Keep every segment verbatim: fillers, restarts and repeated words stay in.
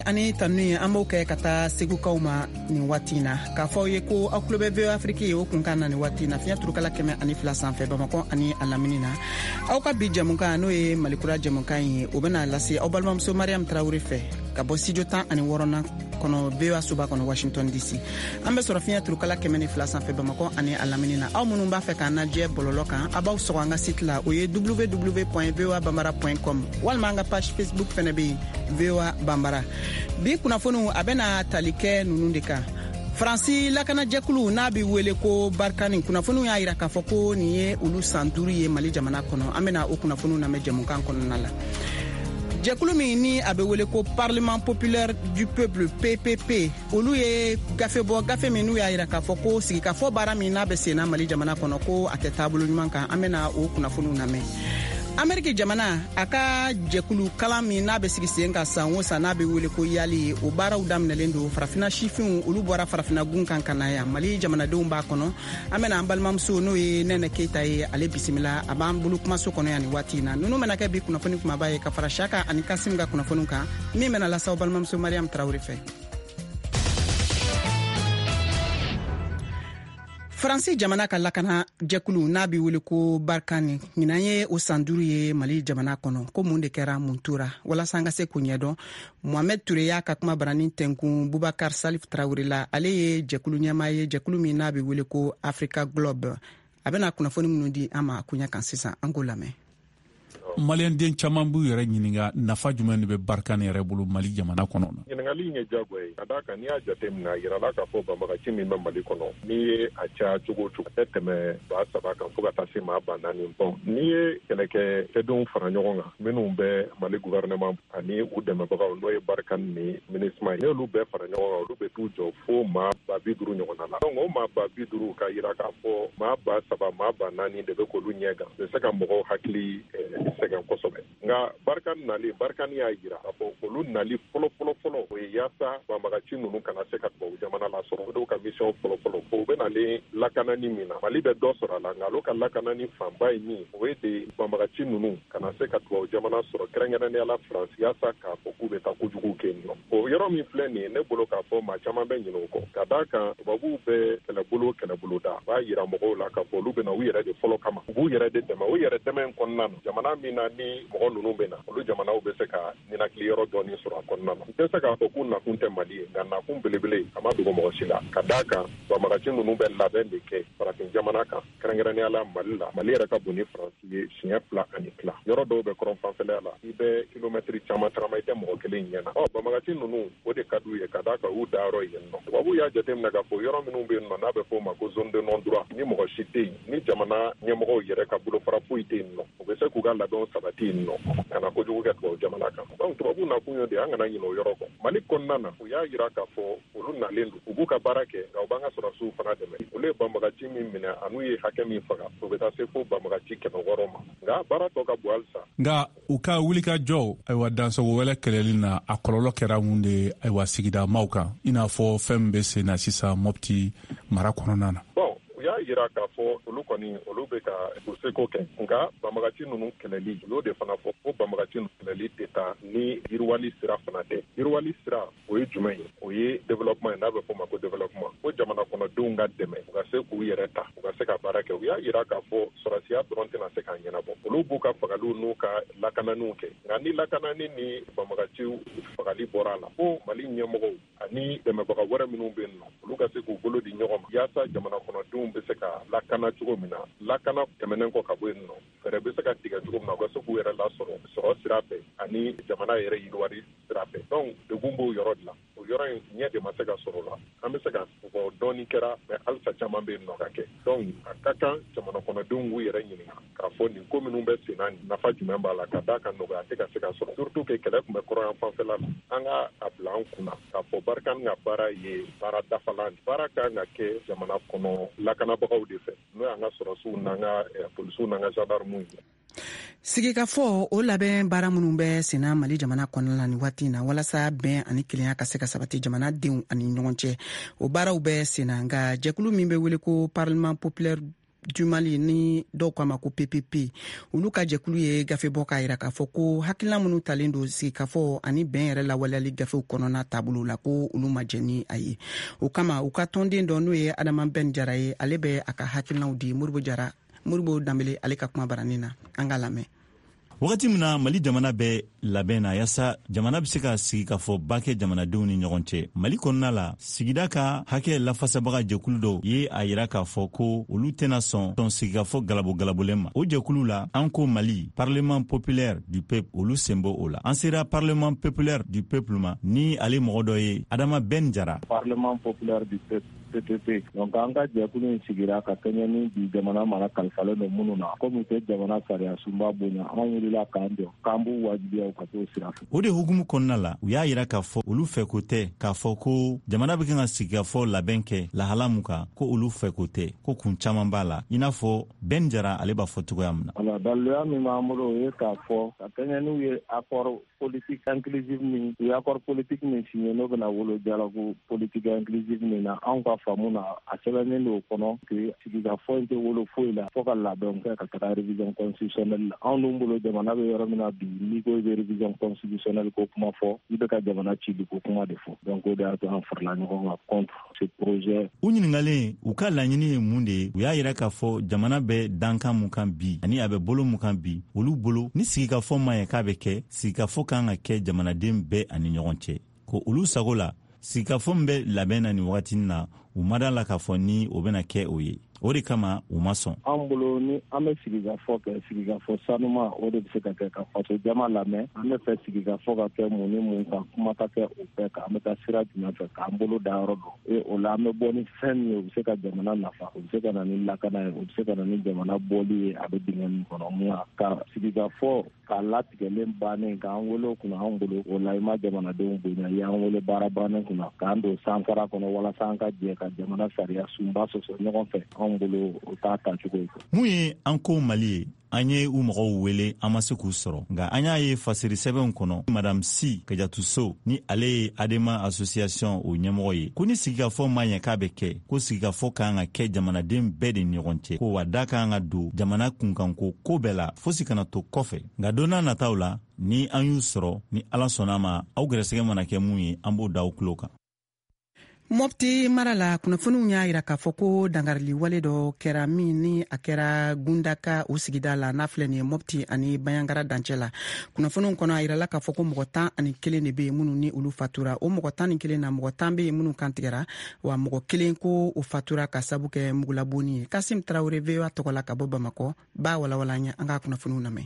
ani tanu an b'o kɛ ka taa segukaw ma nin waati na k'a fɔ ye ko aw tulo bɛ V O A Afrique ye o kun kan na nin waati na fiɲɛ turukala kɛmɛ ani fila sanfɛ Bamakɔ ani a lamini na aw ka bi jɛmukan n'o ye Malikura jɛmukan ye o bɛna lase aw balimamuso Mariam Tarawele fɛ ka bɔ studio tan ani wɔɔrɔnan kɔnɔ V O A soba kɔnɔ Washington D C an bɛ sɔrɔ fiɲɛ turukala kɛmɛ ni fila sanfɛ Bamakɔ ani a lamini na aw minnu b'a fɛ k'an lajɛ bɔlɔlɔ kan a b'aw sɔgɔ an ka site la o ye w w w point v o a bambara point com walima an ka page Facebook fɛnɛ bɛ yen V O A Bambara. Bi kunnafoniw a bɛna tali kɛ nunu de kan. Faransi lakanajɛkulu n'a bɛ wele ko Barkani kunnafoniw y'a jira k'a fɔ ko nin ye olu san duuru ye Mali jamana kɔnɔ an bɛna o kunnafoniw lamɛn jɛmukan kɔnɔna la. Jɛkulu min ni a bɛ wele ko Parlement Populaire du Peuple P P P olu ye gafe bɔ gafe min n'u y'a jira k'a fɔ ko sigikafɔ baara min n'a bɛ senna Mali jamana kɔnɔ ko a tɛ taabolo ɲuman kan an bɛna o kunnafoniw lamɛn. Ameriki jamana a ka jɛkulu kalan min n'a bɛ sigi sen ka san o san n'a bɛ wele ko yali o baaraw daminɛlen don farafina sifinw olu bɔra farafina gun kan ka na yan Mali jamanadenw b'a kɔnɔ an bɛna an balimamuso n'o ye Nɛnɛ Keyita ye ale bisimila a b'an bolo kumaso kɔnɔ yan nin waati in na ninnu mana kɛ bi kunnafoni kumaba ye ka fara Saka ani Kasim ka kunnafoniw kan min bɛna lasaw balimamuso Mariam Tarawele fɛ. Faransi jamana ka lakana jɛkulu n'a bɛ wele ko Barkani ɲinan ye o san duuru ye Mali jamana kɔnɔ ko mun de kɛra mun tora walasa an ka se k'o ɲɛdɔn Mohamed Ture y'a ka kuma barani tɛnkun Boubacar Salif Tarawele la ale ye jɛkulu ɲɛmaa ye jɛkulu min n'a bɛ wele ko Africa Globe a bɛna kunnafoni minnu di an ma kuɲa kan sisan an k'o lamɛn. Maliyɛnden caman b'u yɛrɛ ɲininka nafa jumɛn de bɛ Barkani yɛrɛ bolo Mali jamana kɔnɔ. Ɲininkali in ye jago ye ka d'a kan n'i y'a jateminɛ a yirala k'a fɔ banbagaci min bɛ Mali kɔnɔ n'i ye a caya cogo o cogo a tɛ tɛmɛ ba saba kan fo ka taa se maa ba naani bɔn n'i ye kɛlɛkɛ kɛdenw fara ɲɔgɔn kan minnu bɛ Mali gouvernement ani u dɛmɛbagaw n'o ye Barkani ni MINUSMA ye n'olu bɛɛ fara ɲɔgɔn kan olu bɛ t'u jɔ fo maa ba bi duuru ɲɔgɔnna la donc o maa ba bi duuru ka yira k'a fɔ maa ba saba maa ba naani de bɛ k'olu ɲɛ kan bɛ se ka mɔgɔw hakili sɛgɛn kosɛbɛ nka Barkani nali Barkani y'a jira k'a fɔ olu nali fɔlɔ fɔlɔ fɔlɔ o ye yaasa banbagaci ninnu kana se ka tubabu jamana lasɔrɔ o de ka mission fɔlɔ fɔlɔ o bɛ nalen lakanani min na Mali bɛ dɔ sɔrɔ a la nka olu ka lakanani fanba ye min o ye de banbagaci ninnu kana se ka tubabu jamana sɔrɔ kɛrɛnkɛrɛnnenya la Faransi yaasa k'a fɔ k'u bɛ taa kojugu kɛ yen nɔ o yɔrɔ min filɛ nin ye ne bolo k'a fɔ maa caman bɛ ɲinɛ o kɔ ka d'a kan tubabuw bɛ kɛlɛbolo kɛlɛbolo da b'a jira mɔgɔw la k'a fɔ olu bɛ na u yɛrɛ de fɔlɔ kama u b'u yɛrɛ de dɛmɛ o yɛrɛ dɛmɛ in kɔnɔna na jamana min na ni mɔgɔ ninnu bɛ na olu jamanaw bɛ se ka ninakili yɔrɔ dɔɔni sɔrɔ a kɔnɔna na n tɛ se k'a fɔ k'u nakun tɛ Mali ye nka nakun belebele a ma dogo mɔgɔ si la ka d'a kan banbagaci ninnu bɛ labɛn de kɛ farafin jamana kan kɛrɛnkɛrɛnnenya la Mali la Mali yɛrɛ ka bon ni Faransi ye siɲɛ fila ani tila yɔrɔ dɔw bɛ kɔrɔn fanfɛla la i bɛ kilomɛtiri caman tagama i tɛ mɔgɔ kelen ɲɛna ɔ banbagaci ninnu o de ka d'u ye ka d'a kan u dayɔrɔ yen nɔ tubabuw y'a jateminɛ k'a fɔ yɔrɔ minnu bɛ yen nɔ n'a bɛ fɔ o ma ko zone de non droit ni mɔgɔ si tɛ yen ni jamana ɲɛmɔgɔw yɛrɛ ka bolofara foyi tɛ yen nɔ u bɛ se k'u ka labɛnw sabati yen nɔ kana kojugu kɛ tubabu jamana kan donc tubabu nakun ye de an kana ɲinɛ o yɔrɔ kɔ Mali kɔnɔna na u y'a jira k'a fɔ olu nalen don u b'u ka baara kɛ nka u b'an ka sɔrɔdasiw fana dɛmɛ olu ye banbagaci min minɛ an'u ye hakɛ min faga u bɛ taa se fo banbagaci kɛmɛ wɔɔrɔ ma nka baara tɔ ka bon halisa nka u ka wulikajɔw ayiwa dansago wɛlɛ kɛlɛli na a kɔlɔlɔ kɛra mun de ayiwa sigida maaw kan i n'a fɔ fɛn min bɛ sen na sisan Mopti mara kɔnɔna na u y'a jira k'a fɔ olu kɔni olu bɛ ka u seko kɛ nka banbagaci ninnu kɛlɛli olu de fana fɔ ko banbagaci ninnu kɛlɛli tɛ taa ni yiriwali sira fana tɛ yiriwali sira o ye jumɛn ye o ye développement ye n'a bɛ fɔ o ma ko développement ko jamana kɔnɔdenw ka dɛmɛ u ka se k'u yɛrɛ ta u ka se ka baara kɛ u y'a jira k'a fɔ sɔrɔsiya dɔrɔn tɛna se k'a ɲɛnabɔ olu b'u ka fagaliw n'u ka lakananiw kɛ nka ni lakanani ni banbagaciw fagali bɔra a la ko Mali ɲɛmɔgɔw ani dɛmɛbaga wɛrɛ minnu bɛ yen nɔ olu ka se k'u bolo di ɲɔgɔn ma yaasa jamana kɔnɔdenw bɛ se ka lakana cogo min na lakana tɛmɛnen kɔ ka bɔ yen nɔ fɛɛrɛ bɛ se ka tigɛ cogo min na u ka se k'u yɛrɛ lasɔrɔ sɔrɔ sira fɛ ani jamana yɛrɛ yiriwali sira fɛ donc degun b'o yɔrɔ de la o yɔrɔ in ɲɛ de ma se ka sɔrɔ o la an bɛ se ka fɔ dɔɔni kɛra mɛ halisa caman bɛ yen nɔ ka kɛ donc a ka kan jamana kɔnɔdenw k'u yɛrɛ ɲininka k'a fɔ nin ko minnu bɛ sen na nafa jumɛn b'a la ka d'a kan nɔgɔya tɛ ka se ka sɔrɔ surtout que kɛlɛ tun bɛ kɔrɔyan fanfɛla la an ka a bila an kunna k'a fɔ Barkani ka baara ye baara dafalan baara kan ka kɛ jamana kɔnɔ lakanabagaw de fɛ n'o y'an ka sɔrɔsiw n'an ka polisiw n'an ka gendarmew ye. Sigikafɔ o labɛn baara minnu bɛ senna Mali jamana kɔnɔna la nin waati in na walasa bɛn ani kelenya ka se ka sabati jamanadenw ani ɲɔgɔn cɛ o baaraw bɛ senna nka jɛkulu min bɛ wele ko Parlement Populaire du Mali ni dɔw k'a ma ko P P P olu ka jɛkulu ye gafe bɔ k'a yira k'a fɔ ko hakilina minnu talen don sigikafɔ ani bɛn yɛrɛ lawaleyali gafew kɔnɔna taabolo la ko olu ma jɛ ni a ye o kama u ka tɔnden dɔ n'o ye Adama Ben Jara ye ale bɛ a ka hakilinaw di Moribo Jara Moribo Dambele ale ka kuma baranin na an ka lamɛn. Wagati min na Mali jamana bɛ labɛn na yasa jamana bɛ se ka sigi ka fɔ ba kɛ jamanadenw ni ɲɔgɔn cɛ. Mali kɔnɔna la sigida ka hakɛ lafasabaga jɛkulu dɔw ye a yira k'a fɔ ko olu tɛna sɔn tɔn sigikafɔ galabo galabolen ma. O jɛkulu la an ko Mali Parlement populaire du peuple olu sen bɔ o la. An sera Parlement populaire du peuple ma ni ale mɔgɔ dɔ ye Adama Ben Jara. Parlement populaire du peuple P P P. Donc an ka jɛkulu in sigira ka kɛɲɛ ni bi jamana mara kalifalen don minnu na komi tɛ jamana sariya sunba bonya an wulila k'an jɔ k'an b'u wajibiya ka t'o sira fɛ. O de hukumu kɔnɔna la u y'a yira k'a fɔ olu fɛ ko tɛ k'a fɔ ko jamana bɛ kan ka sigikafɔ labɛn kɛ lahala mun kan ko olu fɛ ko tɛ ko kun caman b'a la i n'a fɔ Ben Jara ale b'a fɔ cogoya min na. Ala daliluya min b'an bolo o ye k'a fɔ ka kɛɲɛ n'u ye accord politique inclusive min u ye accord politique min signé n'o bɛna wolo dialogue politique inclusive min na anw ka faamu na a sɛbɛnnen don o kɔnɔ que sigikafɔ in tɛ wolo foyi la fo ka labɛn kɛ ka taga révision constitutionnelle la anw dun bolo jamana bɛ yɔrɔ min na bi n'i ko i bɛ révision constitutionnelle ko kuma fɔ i bɛ ka jamana cili ko kuma de fɔ donc o de y'a to an farala ɲɔgɔn kan contre ce projet. U ɲininkalen u ka laɲini ye mun de ye u y'a yira k'a fɔ jamana bɛ dankan mun kan bi ani a bɛ bolo mun kan bi olu bolo ni sigikafɔ ma ɲɛ k'a bɛ kɛ sigikafɔ kan ka kɛ jamanaden bɛɛ ani ɲɔgɔn cɛ ko olu sago la sigikafɔ min bɛ labɛn na ni wagati na u ma da la k'a fɔ ni o bɛna kɛ o ye o de kama u ma sɔn. An bolo ni an bɛ sigikafɔ kɛ sigikafɔ sanuma o de bɛ se ka kɛ ka faso jama lamɛn an bɛ fɛ sigikafɔ ka kɛ mun ni mun kan kuma ka kɛ o bɛɛ kan an bɛ taa sira jumɛn fɛ k'an bolo da yɔrɔ dɔn e o la an bɛ bɔ ni fɛn min ye o bɛ se ka jamana nafa o bɛ se ka na ni lakana ye o bɛ se ka na ni jamana bɔli ye a bɛ dingɛ min kɔnɔ mun ka sigikafɔ k'a latigɛlen bannen k'an wele o kunna an bolo o la i ma jamanadenw bonya i y'an wele baara bannen kunna k'an don sankara kɔnɔ walasa an ka jɛ ka jamana sariya sunba sɔsɔ ɲɔgɔn fɛ anw bolo o t'a ta cogo ye. Mun ye an ko Mali ye an ye u mɔgɔw wele an ma se k'u sɔrɔ nka an y'a ye fasiri sɛbɛnw kɔnɔ Madame Si Kajatuso ni ale ye Adema Association o ɲɛmɔgɔ ye ko ni sigikafɔ ma ɲɛ k'a bɛ kɛ ko sigikafɔ kan ka kɛ jamanaden bɛɛ de ɲɔgɔn cɛ ko wa da kan ka don jamana kunkanko ko bɛɛ la fosi kana to kɔfɛ nka don n'a nataw la ni an y'u sɔrɔ ni Ala sɔnna ma aw gɛrɛsɛgɛ mana kɛ mun ye an b'o da aw tulo kan. Mopti mara la kunnafoniw y'a yira k'a fɔ ko dangarili wale dɔ kɛra min ni a kɛra Gundaka o sigida la n'a filɛ nin ye Mopti ani Bayangara dancɛ la kunnafoniw kɔnɔ a yirala k'a fɔ ko mɔgɔ tan ani kelen de bɛ yen minnu ni olu fatura o mɔgɔ tan ni kelen na mɔgɔ tan bɛ yen minnu kantigɛra wa mɔgɔ kelen ko o fatura ka sabu kɛ mugulabonni ye. Kasim Traore V O A tɔgɔ la ka bɔ Bamakɔ b'a walawala an ye an ka kunnafoniw lamɛn.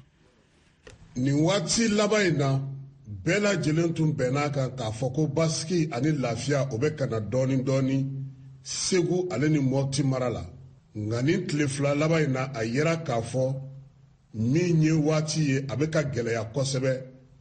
Nin waati laban in na bɛɛ lajɛlen tun bɛnna kan k'a fɔ ko basigi ani lafiya o bɛ kana dɔɔni dɔɔni Segu ale ni Mopti mara la nka ni tile fila laban in na a yera k'a fɔ min ye waati ye a bɛ ka gɛlɛya kosɛbɛ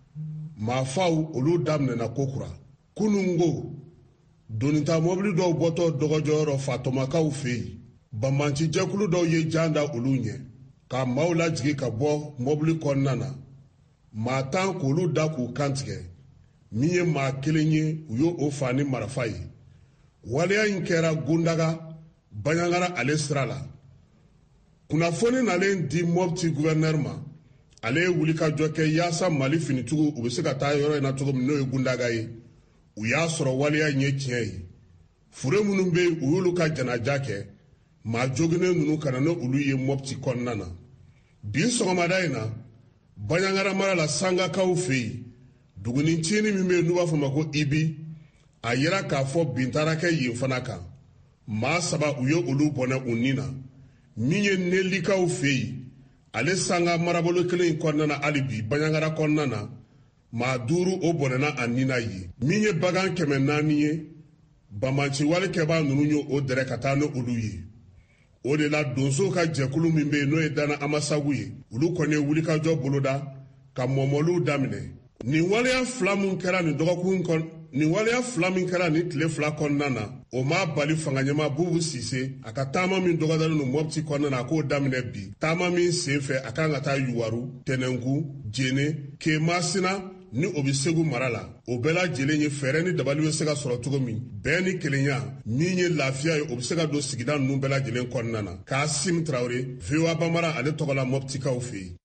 maafaw olu daminɛna ko kura kunungo donita mobili dɔw bɔtɔ dɔgɔjɔyɔrɔ Fatomakaw fɛ yen Bamanci jɛkulu dɔw ye jan da olu ɲɛ ka maaw lajigi ka bɔ mobili kɔnɔna na maa tan k'olu da k'u kantigɛ min ye maa kelen ye u y'o fa ni marifa ye waleya in kɛra Gundaga Bayangara ale sira la kunnafoni nalen di Mopti gouverneur ma ale ye wulikajɔ kɛ yaasa Mali finitigiw u bɛ se ka taa yɔrɔ in na cogo min n'o ye Gundaga ye u y'a sɔrɔ waleya in ye tiɲɛ ye fure minnu bɛ yen u y'olu ka janaja kɛ maa joginen ninnu kana n'olu ye Mopti kɔnɔna na bi sɔgɔmada in na Bayangara mara la Sangakaw fɛ yen dugunicinin min bɛ yen n'u b'a fɔ ma ko Ibi a yera k'a fɔ bin taara kɛ yen fana kan maa saba u ye olu bɔnɛ u nin na min ye Nelikaw fɛ yen ale sanga marabolo kelen in kɔnɔna na hali bi Bayangara kɔnɔna na maa duuru o bɔnɛna a nin na yen min ye bagan kɛmɛ naani ye Bamanci walikɛbaa ninnu ye o dɛrɛ ka taa n'olu ye o de la donso ka jɛkulu min bɛ yen n'o ye Dana Amasagu ye olu kɔni ye wulikajɔ boloda ka mɔmɔliw daminɛ nin waleya fila min kɛra nin dɔgɔkun kɔnɔ nin waleya fila min kɛra nin tile fila kɔnɔna na o ma bali fanganyama Bubu Sise a ka taama min dɔgɔdalen no Mopti kɔnɔna na a k'o daminɛ bi taama min sen fɛ a kan ka taa Yuwaru Tɛnɛnku Jene Kemasina ni o bɛ segu mara la o bɛɛ lajɛlen ye fɛɛrɛ ni dabali bɛ se ka sɔrɔ cogo min bɛɛ ni kelenya min ye lafiya ye o bɛ se ka don sigida ninnu bɛɛ lajɛlen kɔnɔna na. Kasim Traoré, V O A Bamara ale tɔgɔ la Moptikaw fɛ yen.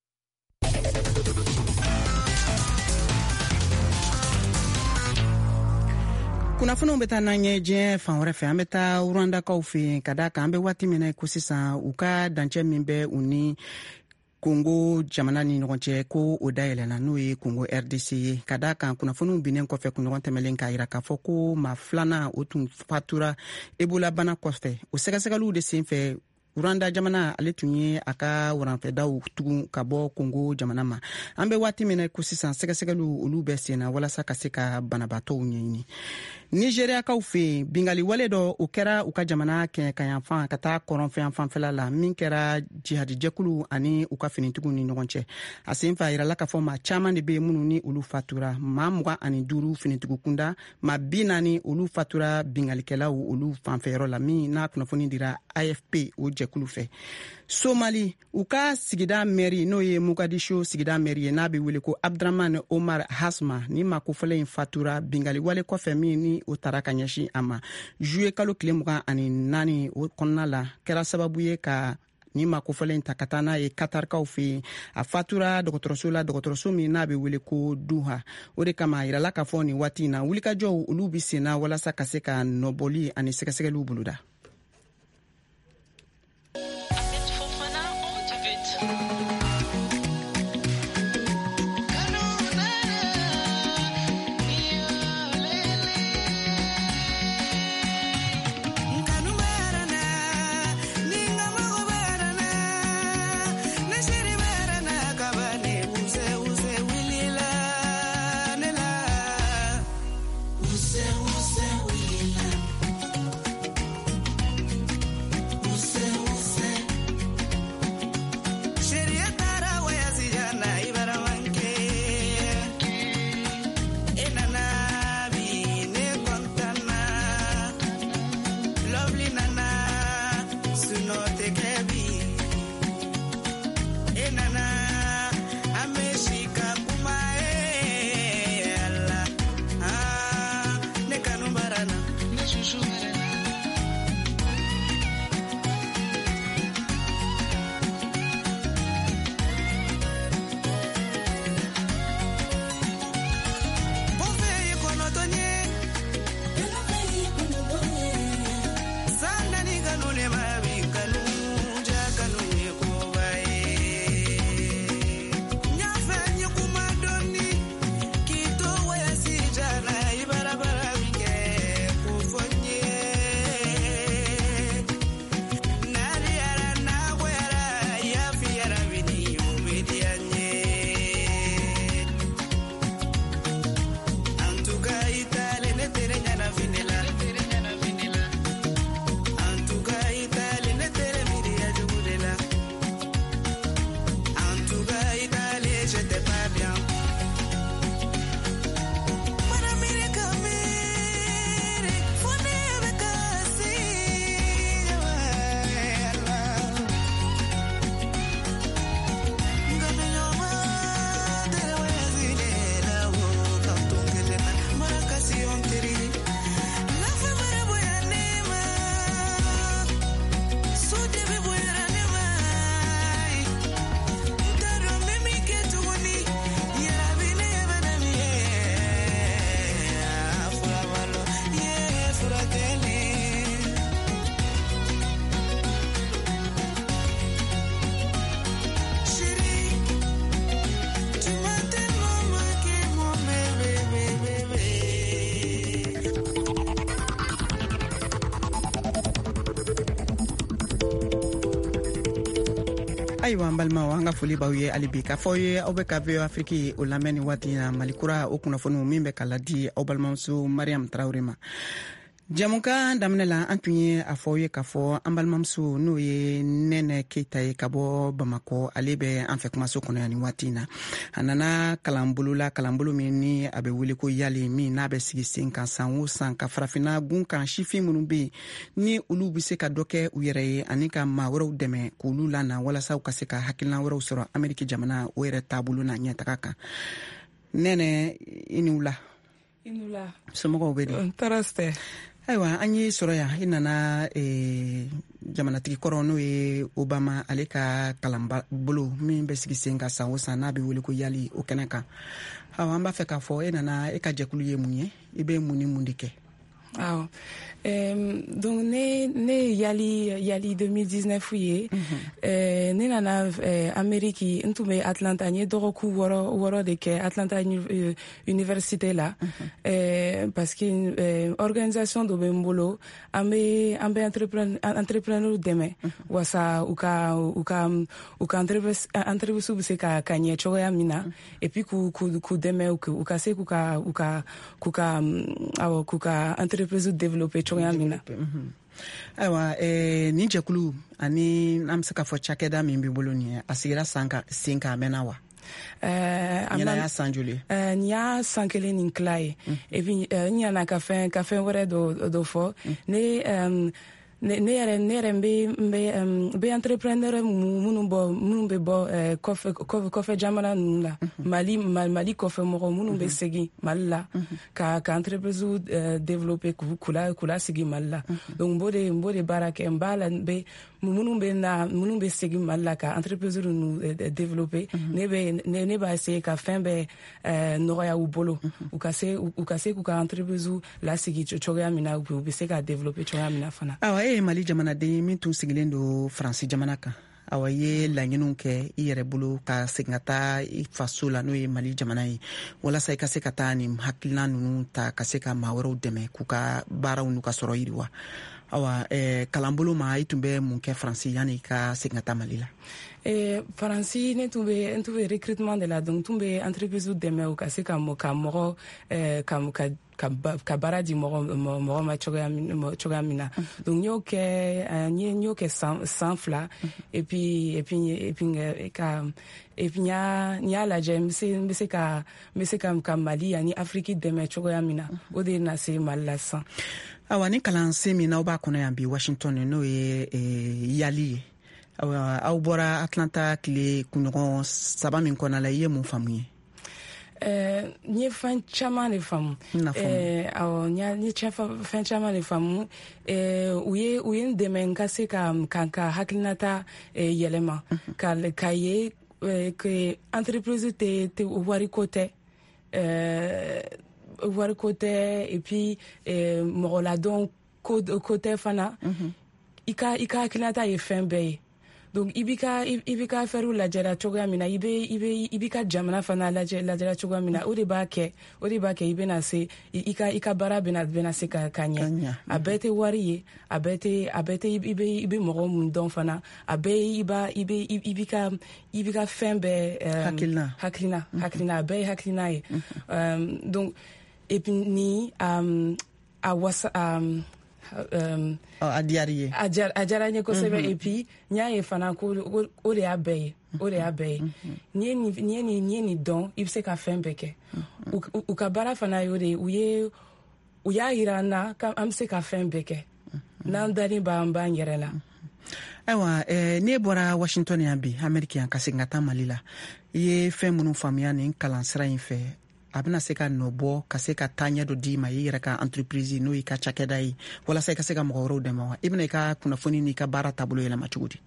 kunnafoniw bɛ taa n'an ye diɲɛ fan wɛrɛ fɛ. An bɛ taa Rwandakaw fɛ yen ka da kan an bɛ waati min na ko sisan u ka dancɛ min bɛ u ni Congo jamana ni ɲɔgɔn cɛ ko o dayɛlɛna n'o ye Congo R D C ye. Ka da kan kunnafoniw binnen kɔfɛ kunɲɔgɔn tɛmɛlen k'a jira k'a fɔ ko maa filanan o tun fatura Ebola bana kɔfɛ. O sɛgɛsɛgɛliw de sen fɛ Rwanda jamana ale tun ye a ka waranfɛdaw tugun ka bɔ Congo jamana ma. An bɛ waati min na ko sisan sɛgɛsɛgɛliw olu bɛ sen na walasa ka se ka banabaatɔw ɲɛɲini. Nigeriakaw fɛ yen bingali wale dɔ o kɛra u ka jamana kɛɲɛkanyanfan ka taa kɔrɔnfɛn fanfɛla la min kɛra jihadijɛkulu ani u ka finitigiw ni ɲɔgɔn cɛ. A sen fɛ a yirala k'a fɔ maa caman de bɛ yen minnu ni olu fatura. Maa mugan ani duuru finitigiw kunda, maa bi naani olu fatura bingalikɛlaw olu fanfɛyɔrɔ la min n'a kunnafoni dira A F P o jɛkulu fɛ. Somali u ka sigida mɛri n'o ye Mogadishu sigida mɛri ye n'a bɛ wele ko Abdraman Omar Hasma ni makofɔlɛ in fatura bingali wale kɔfɛ min ni o taara ka ɲɛsin a ma. Juye kalo tile mugan ani naani o kɔnɔna la kɛra sababu ye ka ni makofɔlɛ in ta ka taa n'a ye Katarikaw fɛ yen. A fatura dɔgɔtɔrɔso la dɔgɔtɔrɔso min n'a bɛ wele ko Duha. O de kama a yirala k'a fɔ nin waati in na wulikajɔw olu bɛ sen na walasa ka se ka nɔbɔli ani sɛgɛsɛgɛliw boloda. ayiwa an balimaw an ka foli b'aw ye hali bi k'a fɔ ye aw bɛ ka V O A Afrique o lamɛn ni waati na malikura o kunnafoniw min bɛ ka ladi aw balimamuso Mariam Traoré ma. Jamukan daminɛ la an tun ye a fɔ ye k'a fɔ an balimamuso n'o ye Nɛnɛ Keyita ye ka bɔ Bamakɔ ale bɛ an fɛ kumaso kɔnɔ yan ni waati na. A nana kalanbolo la kalanbolo min ni a bɛ wele ko Yali min n'a bɛ sigi sen kan san o san ka farafinna gun kan sifin minnu bɛ yen ni olu bɛ se ka dɔ kɛ u yɛrɛ ye ani ka maa wɛrɛw dɛmɛ k'olu lana walasa u ka se ka hakilina wɛrɛw sɔrɔ Ameriki jamana o yɛrɛ taabolo n'a ɲɛtaga kan. nɛnɛ i ni wula i ni wula somɔgɔw bɛ di tɔɔrɔ tɛ ayiwa an ye sɔrɔ yan i nana eh, jamanatigi kɔrɔ n'o ye Obama ale ka kalanbolo min bɛ sigi sen ka san o san n'a bɛ wele ko yali o kɛnɛ kan awa an b'a fɛ k'a fɔ e nana e ka jɛkulu ye mun ye i bɛ mun ni mun de kɛ awɔ Um, donc ne ne yali yali deux mille dix-neuf ye mm -hmm. euh, ne nana euh, Amérique n tun bɛ Atlanta n ye dɔgɔkun wɔɔrɔ wɔɔrɔ de kɛ Atlanta uh, université la mm -hmm. euh, parce que euh, organisation dɔ bɛ n bolo an bɛ an bɛ entrepreneur entrepreneur dɛmɛ mm -hmm. wasa u ka u ka u ka entreprise entreprise bɛ se ka ka ɲɛ cogoya min na mm -hmm. et puis k'u k'u k'u dɛmɛ u ka se k'u ka u ka k'u ka awɔ k'u ka entreprise développer cogoya min na. Ayiwa eh, ni jɛkulu ani an bɛ se ka fɔ cakɛda min b'i bolo nin ye a sigira sen kan a mɛnna wa? Ɲɛna y'a san joli? Nin y'a san kelen ni tila ye et puis n ɲana ka fɛn ka fɛn wɛrɛ dɔ fɔ ne ne yɛrɛ ne yɛrɛ n bɛ n bɛ n bɛ entrepreneur minnu bɔ minnu bɛ bɔ kɔfɛ kɔfɛ jamana ninnu la Mali Mali kɔfɛ mɔgɔ minnu bɛ segin Mali la ka ka entreprise développer k'u la k'u la sigi Mali la donc n b'o de n b'o de baara kɛ n b'a la n bɛ minnu bɛ na minnu bɛ segin Mali la ka entreprise ninnu développer ne bɛ ne ne b'a essayer ka fɛn bɛɛ nɔgɔya u bolo u ka se u ka se k'u ka entreprise lasigi cogoya min na u bɛ se ka développer cogoya min na fana. E ye Mali jamanaden min tun sigilen don Faransi jamana kan awa ye laɲiniw kɛ i yɛrɛ bolo ka segin ka taa i faso la n'o ye Mali jamana ye walasa i ka se ka taa nin hakilina ninnu ta ka se ka maa wɛrɛw dɛmɛ k'u ka baaraw n'u ka sɔrɔ yiriwa awa eh, kalanbolo ma i tun bɛ mun kɛ Faransi yanni i ka segin ka taa Mali la? Eh, Faransi ne tun bɛ n tun bɛ recrutement de la donc tun bɛ entreprise dɛmɛ u ka se ka ka mɔgɔ eh, ka ka ka baara di mɔgɔ mɔgɔ ma cogoya min na donc n y'o kɛ n y'o kɛ san fila et puis et puis et puis ka et puis n y'a lajɛ n bɛ se n bɛ se ka n bɛ se ka ka Mali ani Afrique dɛmɛ cogoya min na o de na se Mali la sisan. Awa ni kalansen min n'aw b'a kɔnɔ yan bi Washington n'o ye yali ye aw bɔra Atlanta tile kunɲɔgɔn saba min kɔnɔ la i ye mun faamu ye? n ye fɛn caman de faamu awɔ n ye fɛn caman de faamu u ye u ye n dɛmɛ n ka se ka ka hakilinata yɛlɛma ka ye que entreprise tɛ tɛ wariko tɛ wariko tɛ et puis mɔgɔladɔn ko tɛ fana i ka i ka hakilinata ye fɛn bɛɛ ye donc i b'i ka i b'i ka affaire lajɛra cogoya min na i bɛ i bɛ i b'i ka jamana fana lajɛ lajɛra cogoya min na o de b'a kɛ o de b'a kɛ i bɛna se i ka i ka baara bɛna bɛna se ka ka ɲɛ a bɛɛ tɛ wari ye a bɛɛ tɛ a bɛɛ tɛ i bɛ i bɛ mɔgɔ mun dɔn fana a bɛɛ i b'a i bɛ i b'i ka i b'i ka fɛn bɛɛ hakilina hakilina hakilina a bɛɛ ye hakilina ye donc et puis ni a wasa Um, oh, a diyara ye a diyara n ye kosɛbɛ et puis n y'a ye fana ko o de y'a bɛɛ ye o de y'a bɛɛ ye n'i ye nin dɔn i bɛ se ka fɛn bɛɛ kɛ u ka baara fana ye o de ye u ye u y'a yira an na an bɛ se ka fɛn bɛɛ kɛ n'an dalen b'an b'an yɛrɛ la. Ayiwa n'e bɔra Washington yan bi Amérique yan ka segin ka taa Mali la i ye fɛn minnu faamuya nin kalansira in fɛ a bɛna se ka nɔ bɔ ka se ka taaɲɛ dɔ d'i ma i yɛrɛ ka entreprise n'o y'i ka cakɛda ye walasa i ka se ka mɔgɔ wɛrɛw dɛmɛ wa i bɛna i ka kunnafoni n'i ka baara taabolo yɛlɛma cogo di?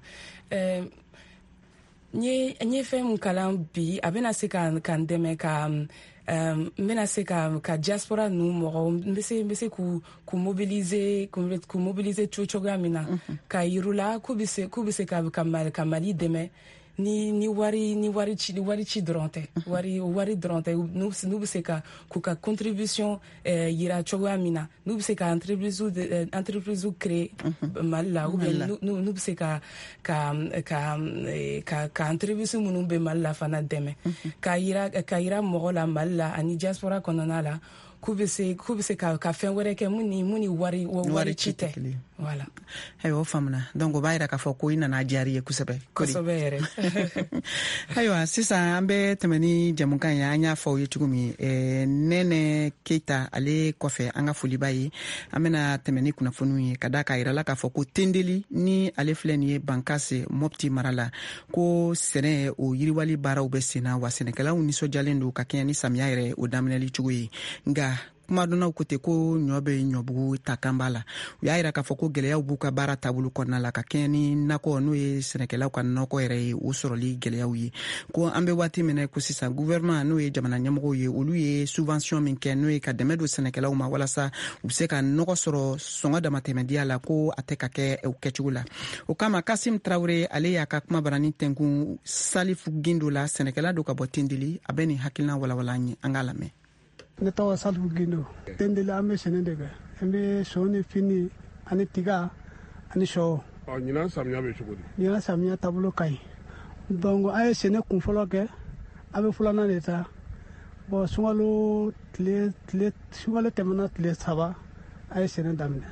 n ye fɛn mun kalan bi a bɛna se ka n dɛmɛ ka n bɛna se ka ka diaspora ninnu mɔgɔw n bɛ se n bɛ se k'u k'u mobiliser k'u mobiliser cogoya min na ka yir'u la k'u bɛ se k'u bɛ se ka ka Mali dɛmɛ ni ni wari ni wari ci ni wari ci dɔrɔn tɛ wari wari dɔrɔn tɛ n'u n'u bɛ se ka k'u ka contribution yira cogoya min na n'u bɛ se ka entreprise entreprise créer Mali la ou bien n'u bɛ se ka ka ka ka ka entreprise minnu bɛ Mali la fana dɛmɛ ka yira ka yira mɔgɔ la Mali la ani diaspora kɔnɔna la k'u bɛ se k'u bɛ se ka ka fɛn wɛrɛ kɛ mun ni mun ni wari wari ci tɛ voilà. Ayiwa o faamuna donc o b'a yira k'a fɔ ko i nana diyara i ye kosɛbɛ kosɛbɛ yɛrɛ. Ayiwa sisan an bɛ tɛmɛ ni jamukan ye an y'a fɔ aw ye cogo min eh, Nɛnɛ Keyita ale kɔfɛ an ka foliba ye an bɛna tɛmɛ ni kunnafoniw ye ka da k'a yira la k'a fɔ ko Tendeli ni ale filɛ nin ye Bankase Mopti mara la ko sɛnɛ o yiriwali baaraw bɛ sen na wa sɛnɛkɛlaw nisɔndiyalen don ka kɛɲɛ ni samiya yɛrɛ o daminɛli cogo ye nka kuma dɔnnaw ko ten ko ɲɔ bɛ ɲɔbugu ta kan b'a la u y'a yira k'a fɔ ko gɛlɛyaw b'u ka baara taabolo kɔnɔna la ka kɛɲɛ ni nakɔ n'o ye sɛnɛkɛlaw ka nɔgɔ yɛrɛ ye o sɔrɔli gɛlɛyaw ye ko an bɛ waati min ko sisan gouvernement n'o ye jamana ɲɛmɔgɔw ye olu ye subvention min kɛ n'o ye ka dɛmɛ don sɛnɛkɛlaw ma walasa u bɛ se ka nɔgɔ sɔrɔ sɔngɔ damatɛmɛdiya la ko a tɛ ka kɛ o kɛcogo la o kama Kasim Traore ale y'a ka kuma barani tɛnkun Salifu Gindo la sɛnɛkɛla do ka bɔ Tendeli a bɛ nin hakilina walawala an ye an k'a lamɛn. Ne tɔgɔ Salifu Gindo. Tendeli an bɛ sɛnɛ de kɛ an bɛ sɔ ni fini ani tiga ani sɔ. Ɔ ɲinan samiya bɛ cogo di? Ɲinan samiya taabolo ka ɲi donc an ye sɛnɛ kun fɔlɔ kɛ an bɛ filanan de ta bon sunkalo tile tile sunkalo tɛmɛna tile saba an ye sɛnɛ daminɛ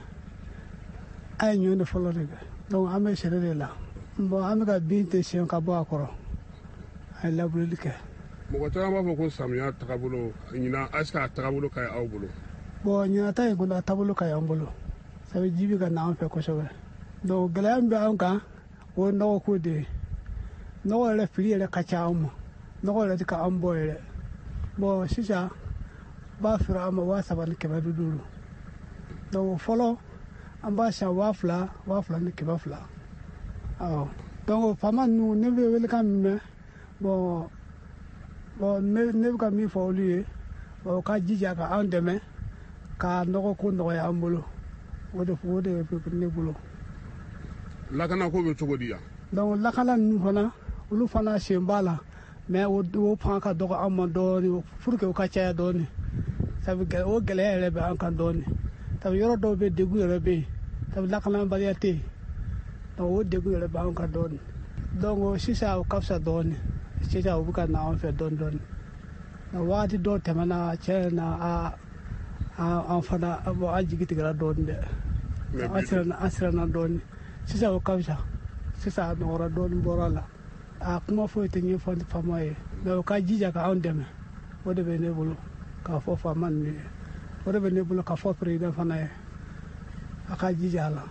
an ye ɲɔ de fɔlɔ de kɛ donc an bɛ sɛnɛ de la bon an bɛ ka bin tɛ siɲɛ ka bɔ a kɔrɔ an ye labureli kɛ. Mɔgɔ caman b'a fɔ ko samiya tagabolo ɲinan est-ce que a tagabolo ka ɲi aw bolo? Bon ɲinan ta in kɔni a taabolo ka ɲi an bolo sabu ji bɛ ka na an fɛ kosɛbɛ donc gɛlɛya min bɛ an kan o ye nɔgɔ ko de ye nɔgɔ yɛrɛ fili yɛrɛ ka ca an ma nɔgɔ yɛrɛ tɛ ka an bɔ yɛrɛ bon sisan b'a feere an ma waa saba ni kɛmɛ duuru donc fɔlɔ an b'a san waa fila waa fila ni kɛmɛ fila awɔ donc faama ninnu ne bɛ welekan min mɛn bon bon ne ne bɛ ka min fɔ olu ye bon ka jija ka an dɛmɛ ka nɔgɔ ko nɔgɔya an bolo o de o de bɛ ne bolo. Lakana ko bɛ cogo di yan? Donc lakana ninnu fana olu fana sen b'a la mais o o fanga ka dɔgɔ an ma dɔɔni pour que o ka caya dɔɔni sabu o gɛlɛya yɛrɛ bɛ an kan dɔɔni sabu yɔrɔ dɔw bɛ degun yɛrɛ bɛ yen sabu lakanabaliya tɛ yen donc o degun yɛrɛ bɛ an kan dɔɔni donc sisan o ka fisa dɔɔni sisan o bɛ ka na an fɛ dɔɔni dɔɔni wagati dɔw tɛmɛna tiɲɛ na a an fana an jigi tigɛra dɔɔni dɛ an siranna an siranna dɔɔni sisan o ka fisa sisan a nɔgɔra dɔɔni bɔra la a kuma foyi tɛ ɲɛfɔ faama ye mais o ka jija ka an dɛmɛ o de bɛ ne bolo k'a fɔ faama ninnu ye o de bɛ ne bolo k'a fɔ président fana ye a ka jija a la.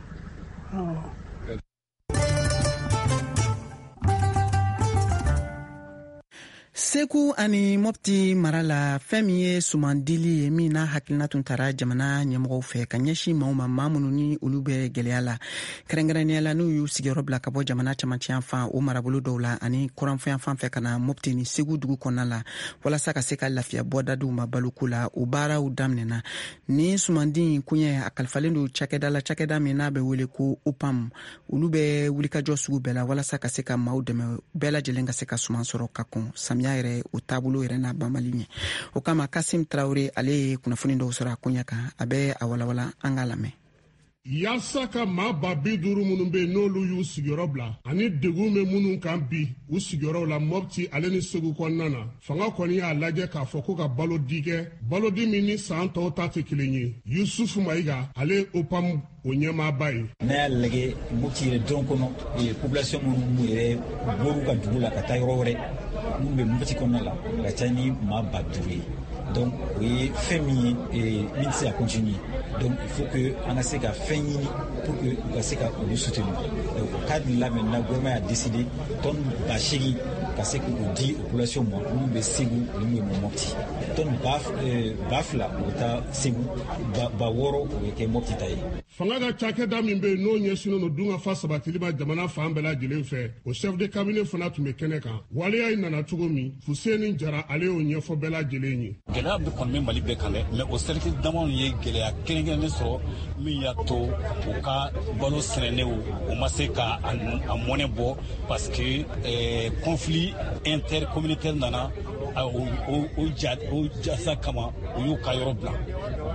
Segu ani Mopti mara la fɛn min ye sumandili ye min n'a hakilina tun tara jamana ɲɛmɔgɔw fɛ ka ɲɛsin maaw ma maa minnu ni olu bɛ gɛlɛya la kɛrɛnkɛrɛnnenya la n'u y'u sigiyɔrɔ bila ka bɔ jamana camancɛ fan o marabolo dɔw la ani kɔrɔnfɛn fan fɛ ka na Mopti ni Segu dugu kɔnɔna la walasa ka se ka lafiya bɔdadiw ma baloko la o baaraw daminɛna ni sumandi kuɲɛ a kalifalen don cakɛda la cakɛda min n'a bɛ wele ko O P A M olu bɛ wulikajɔ sugu bɛɛ la walasa ka se ka maaw dɛmɛ bɛɛ lajɛlen ka se ka suman sɔrɔ ka kɔn samiya yɛrɛ o taabolo yɛrɛ n'a banbali ɲɛ o kama Kasim Traore ale ye kunnafoni dɔw sɔrɔ a koɲɛ kan a bɛ a walawala an ka lamɛn. Yaasa ka maa ba bi duuru minnu bɛ yen n'olu y'u sigiyɔrɔ bila ani degun bɛ minnu kan bi u sigiyɔrɔw la Mopti ale ni Segu kɔnɔna na fanga kɔni y'a lajɛ k'a fɔ ko ka balo di kɛ balo di min ni san tɔw ta tɛ kelen ye Yusufu Mayiga ale ye O P A M o ɲɛmaaba ye. N'a y'a lajɛ Mopti yɛrɛ dɔrɔn kɔnɔ population minnu yɛrɛ bɔr'u ka dugu la ka taa yɔrɔ wɛrɛ minnu bɛ Mopti kɔnɔna la ka ca ni maa ba duuru ye donc o ye fɛn min ye min tɛ se ka continuer donc il faut que an ka se ka fɛn ɲini pour que u ka se ka olu soutenir donc o cadre la maintenant gouvernement y'a décidé tonne ba seegin ka se k'o di population ma minnu bɛ Segu ni minnu bɛ Mopti tonne ba ba fila o bɛ taa Segu ba ba wɔɔrɔ o bɛ kɛ Mopti ta ye. Fanga ka cakɛda min bɛ yen n'o ɲɛsinnen don dun ka fa sabatili ma jamana fan bɛɛ lajɛlen fɛ o chef de cabinet fana tun bɛ kɛnɛ kan waleya in nana cogo min Fuseni Jara ale y'o ɲɛfɔ bɛɛ lajɛlen ye. Gɛlɛya bɛ kɔni bɛ Mali bɛɛ kan dɛ mais o seliki damaw ye gɛlɛya kɛrɛnkɛrɛnnen sɔrɔ min y'a to u ka balo sɛnɛnenw u ma se ka a mɔnɛ bɔ parce que euh, conflit intercommunautaire nana o o o jasa kama u y'u ka yɔrɔ bila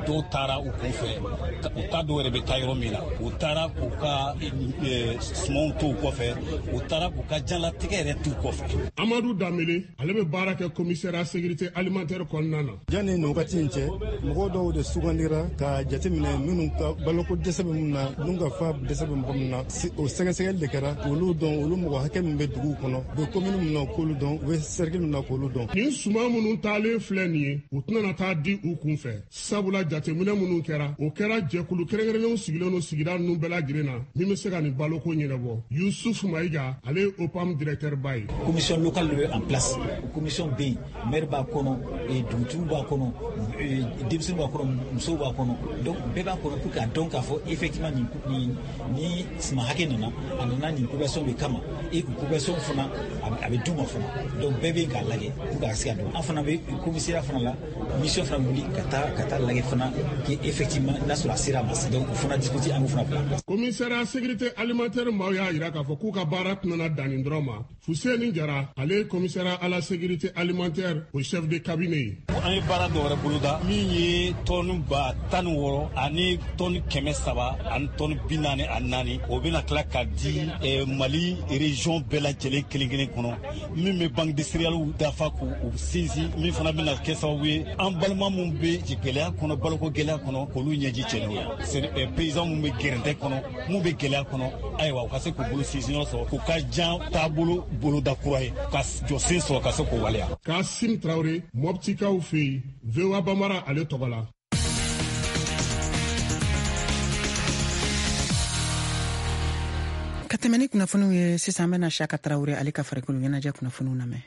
dɔw taara u kun fɛ u ta dɔw yɛrɛ bɛ taa yɔrɔ min na u taara k'u ka sumanw to u kɔfɛ u taara k'u ka janlatigɛ yɛrɛ t'u kɔfɛ. Amadu Damele ale bɛ baara kɛ commissariat sécurité alimentaire kɔnɔna na. Yanni nin wagati in cɛ mɔgɔw dɔw de sugandira ka jateminɛ minnu ka baloko dɛsɛ bɛ minnu na minnu ka fa dɛsɛ bɛ mɔgɔ min na o sɛgɛsɛgɛli de kɛra k'olu dɔn olu mɔgɔ hakɛ min bɛ duguw kɔnɔ u bɛ commune min na k'olu dɔn u bɛ cercle min na k'olu dɔn. Nin suman minnu taalen filɛ nin ye u tɛna taa di u kun fɛ sabula jateminɛ minnu kɛra o kɛra jɛkulu kɛrɛnkɛrɛnnenw sigilen don sigida ninnu bɛɛ lajɛlen na min bɛ se ka nin baloko ɲɛnabɔ. Yusuf Mayiga ale ye O P A M directeur ba ye. Commission locale bɛ en place commission bɛ yen maire b'a kɔnɔ dugutigiw b'a kɔnɔ denmisɛnninw b'a kɔnɔ musow b'a kɔnɔ donc bɛɛ b'a kɔnɔ pour k'a dɔn k'a fɔ effectivement nin nin ni suma hakɛ nana a nana nin population de kama et population fana a bɛ d'u ma fana donc bɛɛ bɛ k'a lajɛ pour k'a se ka dɔn an fana bɛ commissariat fana la mission fana wuli ka taa ka taa lajɛ fana que effectivement n'a sɔrɔ a sera a ma se donc o fana discuter an k'o fana bila en place. Commissariat sécurité alimentaire maaw y'a jira k'a fɔ k'u ka baara tɛna dan nin dɔrɔn ma. Fuseni Jara ale ye commissariat à la sécurité alimentaire au chef de cabinet ye. An ye baara dɔ wɛrɛ boloda min ye tɔni ba tan ni wɔɔrɔ ani tɔni kɛmɛ saba ani tɔni bi naani ani naani o bɛna tila ka di Mali région bɛɛ lajɛlen kelen kelen kɔnɔ min bɛ banque de céréales dafa k'u sinsin min fana bɛna kɛ sababu ye an balima minnu bɛ gɛlɛya kɔnɔ baloko gɛlɛya kɔnɔ k'olu ɲɛji cɛ n'o ye paysan minnu bɛ gɛrɛntɛ kɔnɔ minnu bɛ gɛlɛya kɔnɔ ayiwa u ka se k'u bolo sinsin sɔrɔ k'u ka jan taabolo boloda kura ye ka jɔ sen sɔrɔ ka se k'o waleya. Kasim Traoré Moptikaw fɛ yen V O A Bamara ale tɔgɔ la. Ka tɛmɛ ni kunnafoniw ye sisan an bɛna Saka Traoré ale ka farikolo ɲɛnajɛ kunnafoniw lamɛn.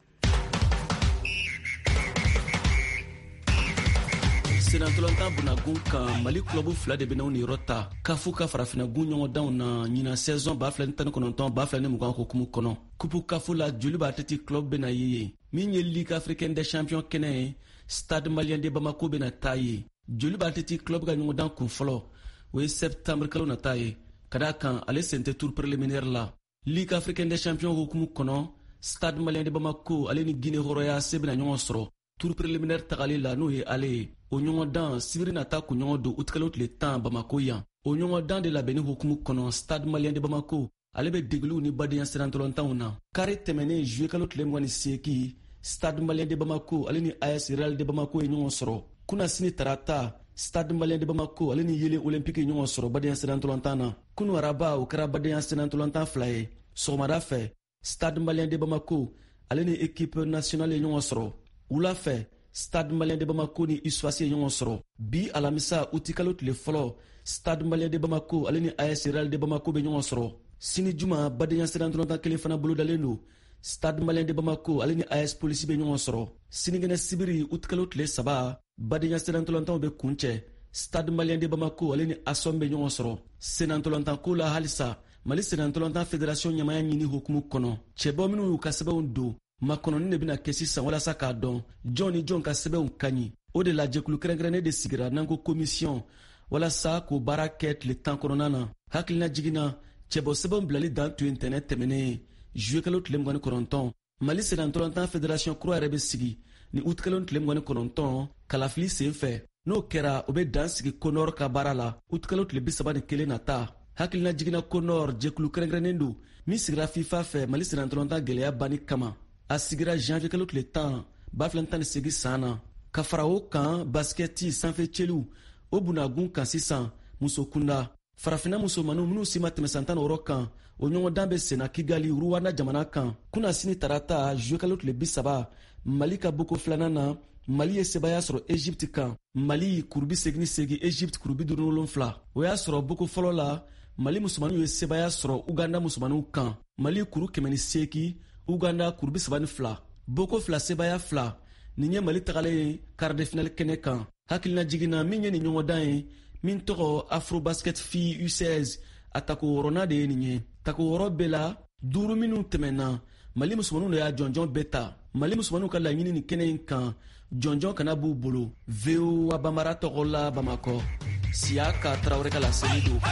Senatolanta Bunagun kan Mali club fila de bɛna ni yɔrɔ ta k'a fɔ ka farafinagun ɲɔgɔndanw na ɲina saison ba fila ni tan ni kɔnɔntɔn ba fila ni mugan hukumu kɔnɔ. Kupu kafo la Joliba Athletic Club bɛna ye yen min ye Ligue africaine des champions kɛnɛ ye Stade Malien de Bamako bɛna taa ye. Joliba Athletic Club ka ɲɔgɔndan kun fɔlɔ o ye septembre kalo nata ye ka d'a kan ale sen tɛ tour préliminaire la. Ligue africaine des champions hukumu kɔnɔ Stade Malien de Bamako ale ni Guinée hɔrɔnya se bɛna ɲɔgɔn sɔrɔ tour préliminaire tagali la n'o ye ale ye. O ɲɔgɔndan sibiri nata kun ɲɔgɔn don utikalo tile tan Bamako yan. O ɲɔgɔndan de labɛnni hukumu kɔnɔ Stade Malien de Bamako ale bɛ degeliw ni badenya senatɔlɔntanw na. Kari tɛmɛnen juillet kalo tile mugan ni seegin Stade Malien de Bamako ale ni A S Real de Bamako ye ɲɔgɔn sɔrɔ. Kuna sini tarata Stade Malien de Bamako ale ni Yele Olympique ye ɲɔgɔn sɔrɔ badenya senatɔlɔntan na. Kunu araba o kɛra badenya senatɔlɔntan fila ye. Sɔgɔmada fɛ Stade Malien de Bamako ale ni équipe nationale ye ɲɔgɔn sɔrɔ. Wula fɛ Stade Malien de Bamako ni Issoisi ye ɲɔgɔn sɔrɔ. Bi alamisa utikalo tile fɔlɔ Stade Malien de Bamako ale ni A S Real de Bamako bɛ ɲɔgɔn sɔrɔ. Sini juma badenya senatɔlɔntan kelen fana bolodalen don. Stade Malien de Bamako ale ni A S Police bɛ ɲɔgɔn sɔrɔ. Sinikɛnɛ sibiri utikalo tile saba badenya senatɔlɔntanw bɛ kuncɛ. Stade Malien de Bamako ale ni Asom bɛ ɲɔgɔn sɔrɔ. Senatɔlɔntan ko la halisa Mali senatɔlɔntan fédération ɲamaya ɲini hukumu kɔnɔ. Cɛbɔ minnu y'u ka sɛbɛnw don makɔnɔni de bɛna kɛ sisan walasa k'a dɔn jɔn ni jɔn ka sɛbɛnw ka ɲi. O de la jɛkulu kɛrɛnkɛrɛnnen de sigira n'an ko commission walasa k'o baara kɛ tile tan kɔnɔna na. Hakilina jiginna cɛbɔ sɛbɛnw bilali dan tun ye ntɛnɛ tɛmɛnen juillet kalo tile mugan ni kɔnɔntɔn. Mali senatɔlɔntan fédération kura yɛrɛ bɛ sigi ni août kalo tile mugan ni kɔnɔntɔn kalafili sen fɛ. N'o kɛra o bɛ dan sigi Konor ka baara la août kalo tile bi saba ni kelen nata. Hakilina jiginna Konor jɛkulu kɛrɛnkɛrɛnnen don min sigira FIFA fɛ Mali senatɔlɔntan gɛlɛya banni kama. A sigira janvier kalo tile tan ba fila tan ni seegin san na. Ka fara o kan baskɛti sanfɛ cɛliw o Bunagun kan sisan muso kunda. Farafina musomanninw minnu si ma tɛmɛ san tan ni wɔɔrɔ kan o ɲɔgɔndan bɛ senna Kigali Rwanda jamana kan. Kuna sini tarata juillet kalo tile bi saba Mali ka boko filanan na Mali ye sebaya sɔrɔ Egypte kan. Mali kuru bi segin ni segin Egypte kuru bi duuru ni wolonwula. O y'a sɔrɔ boko fɔlɔ la Mali musomanninw ye sebaya sɔrɔ Uganda musomanninw kan. Mali kuru kɛmɛ ni seegin Uganda kuru bi saba ni fila. Boko fila sebaya fila nin ye Mali tagalen ye quart de finale kɛnɛ kan. Hakilina jiginna min ye nin ɲɔgɔndan ye min tɔgɔ Afrobasket Filles U seize a tako wɔɔrɔnan de ye nin ye. Tako wɔɔrɔ bɛɛ la duuru minnu tɛmɛna Mali musomanninw de y'a jɔnjɔn bɛɛ ta. Mali musomanninw ka laɲini nin kɛnɛ in kan jɔnjɔn kana b'u bolo. V O A Bamara tɔgɔ la Bamakɔ Siyaka Traoré ka laseli don.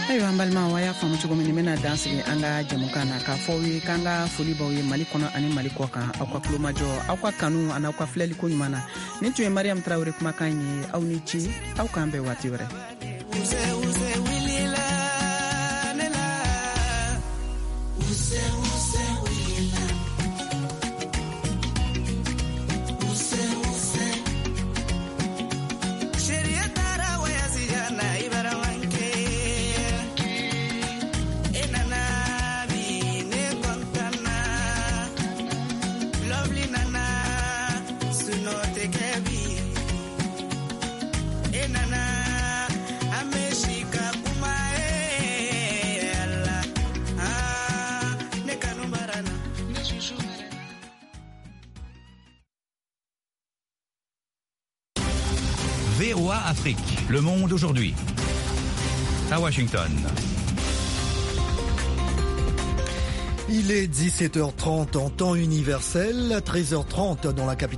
ayiwa an balima wa y'a faamu cogo min ni bena dan sigi an ka jamukan na k'a fɔ aw ye k'an ka foli b'aw ye mali kɔnɔ ani mali kɔ kan aw ka tulomajɔ aw ka kanu ani aw ka filɛliko ɲuman na nin tun ye mariam tarawele kumakan ye aw ni ci aw k'an bɛn waati wɛrɛ. V O A Afrique, le monde aujourd'hui. À Washington. Il est dix-sept heures trente en temps universel, treize heures trente dans la capitale.